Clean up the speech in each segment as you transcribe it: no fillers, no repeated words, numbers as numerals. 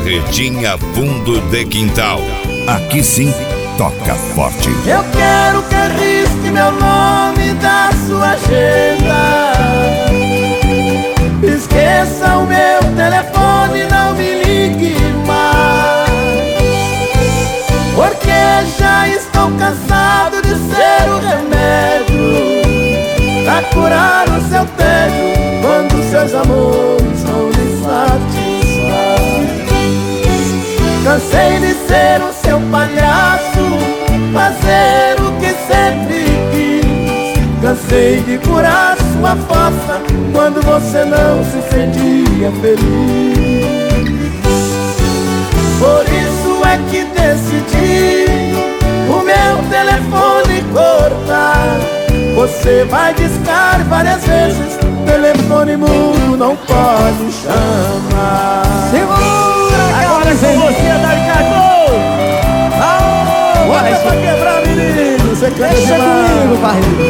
Berretinha Fundo de Quintal. Aqui sim, toca forte. Eu quero que arrisque meu nome da sua agenda. Esqueça o meu telefone, não me ligue mais, porque já estou cansado de ser o remédio pra curar o seu tédio quando seus amores não lhe satisfazem. Cansei de ser o seu palhaço, fazer o que sempre quis. Cansei de curar sua fossa quando você não se sentia feliz. Por isso é que decidi o meu telefone cortar. Você vai discar várias vezes, telefone mudo não pode chamar. Segura! Agora com você, Daricato! Bora pra quebrar, menino! Você quer Deixa comigo, barriga!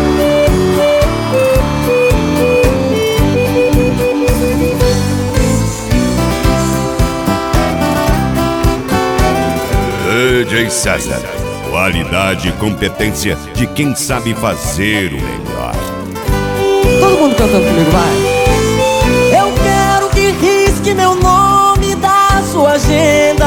DJ César. Qualidade e competência de quem sabe fazer o melhor. Todo mundo cantando comigo, vai! Eu quero que risque meu nome da sua agenda.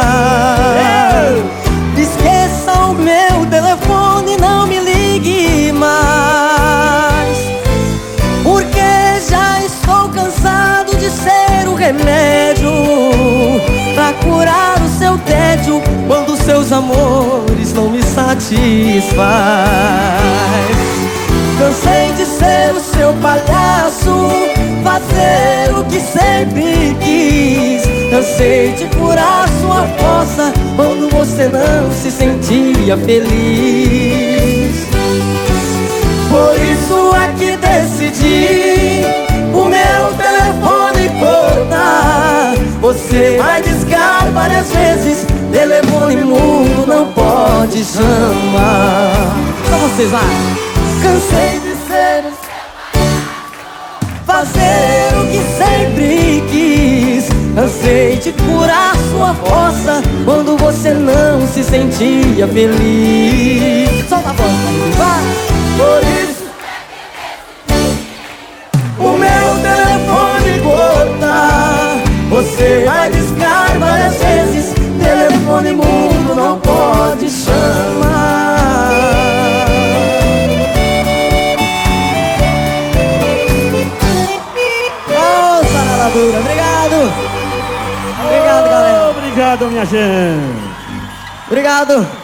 Esqueça o meu telefone, não me ligue mais, porque já estou cansado de ser o remédio pra curar o seu tédio quando seus amores não me satisfaz. Cansei de ser o seu palhaço, fazer o que sempre quis. Cansei de curar sua fossa quando você não se sentia feliz. Por isso é que decidi o meu telefone cortar. Você vai discar várias vezes, telefone mudo não pode chamar. Só vocês lá. Cansei de ser, fazer o que sempre quis. Cansei de curar sua fossa quando você não se sentia feliz. Solta a voz, vai! Por isso o meu telefone cortar. Você vai discar várias vezes, telefone mudo não pode chamar. Ô, Saraladura, obrigado! Obrigado, galera! Obrigado, minha gente! Obrigado!